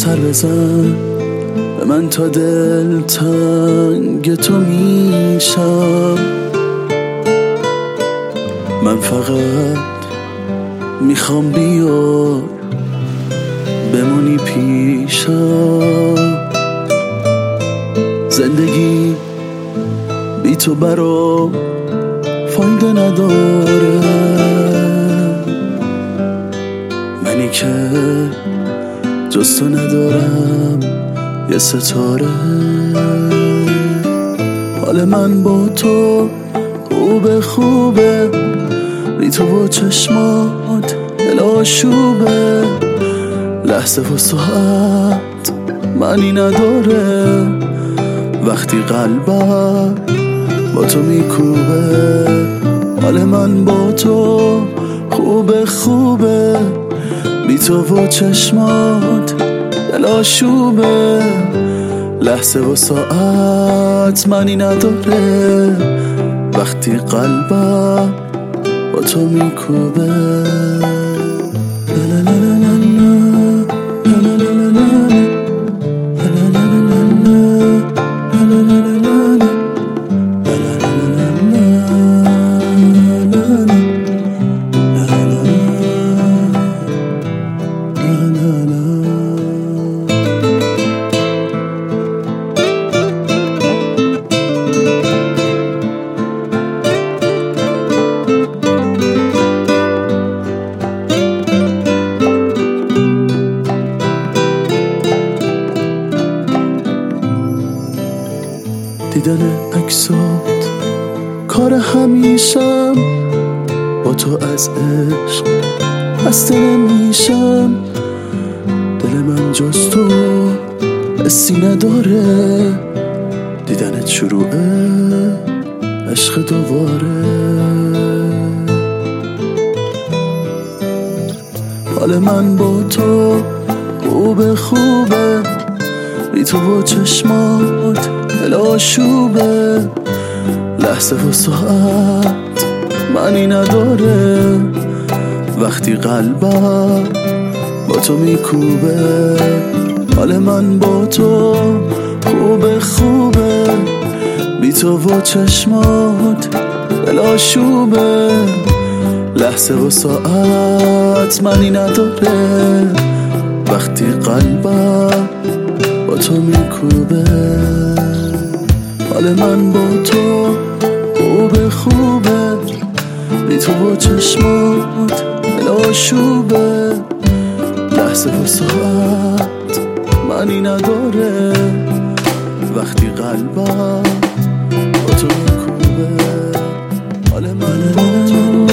سر بزن به من تا دل تنگ تو میشم. من فقط میخوام بیای بمونی پیشم. زندگی بی تو برام فایده نداره، منی که جز تو ندارم یه ستاره. حال من با تو خوبه خوبه، بی تو با چشمات دل آشوبه. لحظه و ساعت معنی نداره وقتی قلبم با تو میکوبه. حال من با تو خوبه خوبه، بی تو و چشمات دل آشوبه. لحظه و ساعت معنی نداره وقتی قلبم با تو میکوبه. دیدن عکسات کار همیشم، با تو از عشق خسته نمیشم. دل من جز تو حسی نداره، دیدنت شروعه عشق دوباره. حال من با تو خوبه خوبه، بی تو با چشمات دل آشوبه. لحظه و ساعت معنی نداره وقتی قلبم با تو میکوبه. حال من با تو خوبه خوبه، بی تو و چشمات دل آشوبه. لحظه و ساعت معنی نداره وقتی قلبم با تو میکوبه. حال من با تو خوبه خوبه، بی تو با چشمات دل آشوبه. لحظه و ساعت معنی نداره وقتی قلبم با تو میکوبه. حال من با تو